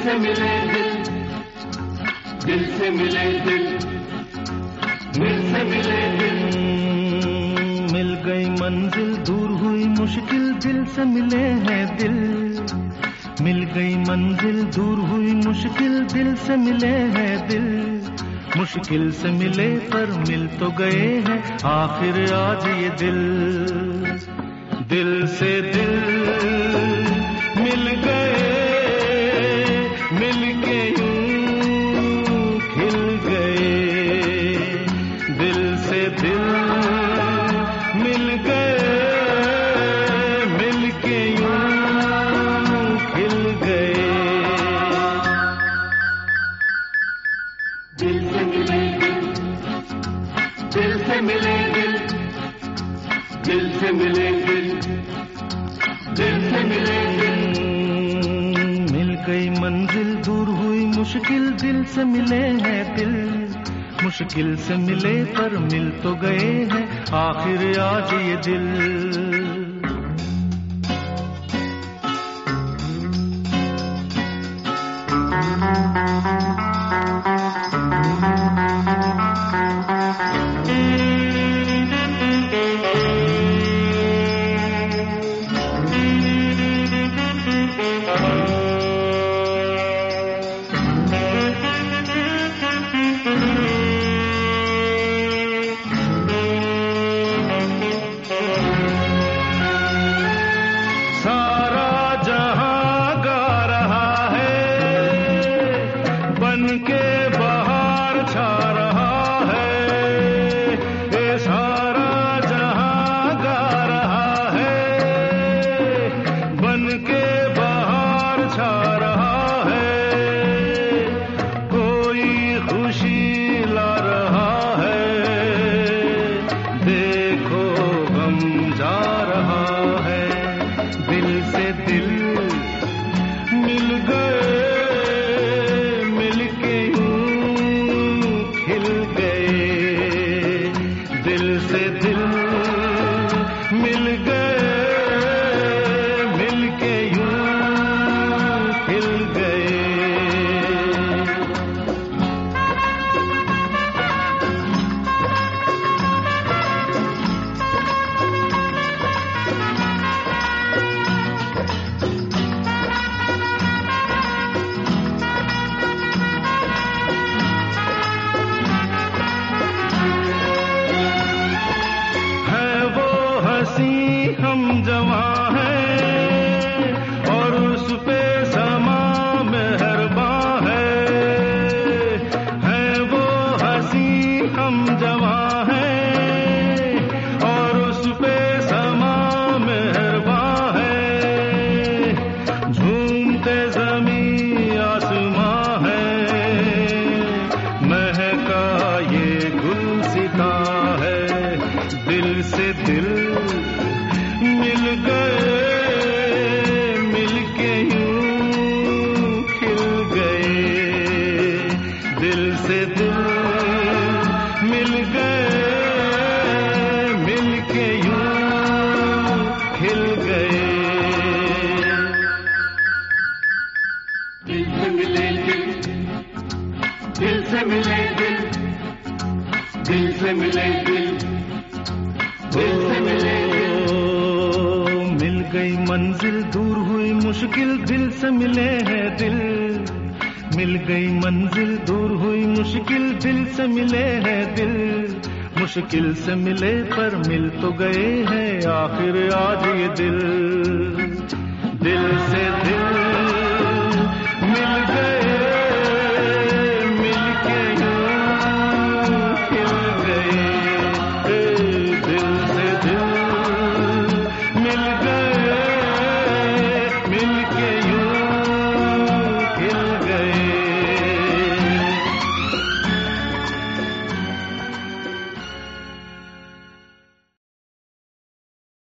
से मिले दिल, दिल से मिले दिल, दिल से मिले दिल। मिल गई मंजिल दूर हुई मुश्किल, दिल से मिले हैं दिल। मिल गई मंजिल दूर हुई मुश्किल, दिल से मिले हैं दिल। मुश्किल से मिले पर मिल तो गए हैं आखिर आज ये दिल। दिल से दिल मिल गए, मिल के यूं खिल गए। दिल से दिल मिल गए, मिल के यूं खिल गए। दिल से मिले दिल, दिल से मिले दिल, दिल से मिले दिल, दिल से मिले दिल। मिल गई मंजिल दूर हुई मुश्किल, दिल से मिले हैं दिल। मुश्किल से मिले पर मिल तो गए हैं आखिर आज ये दिल। हम जवां हैं और उस पे समा मेहरबान है वो हंसी हम जवां हैं और उस पे समा मेहरबान है। झूमते ज़मीं आसमां है, महका ये गुलसिता है। दिल से दिल मिल गए, मिल के यूं खिल गए। दिल से दिल मिल गए, मिल के यूं खिल गए। दिल से मिले दिल, दिल से मिले दिल, दिल से मिले दिल, दिल से मिले दिल। मिल गई मंजिल दूर हुई मुश्किल, दिल से मिले हैं दिल। मिल गई मंजिल दूर हुई मुश्किल, दिल से मिले हैं दिल। मुश्किल से मिले पर मिल तो गए हैं आखिर आज ये दिल। दिल से दिल मिल गए, मिल के यूं खिल गए। दिल से दिल मिल गए, मिल के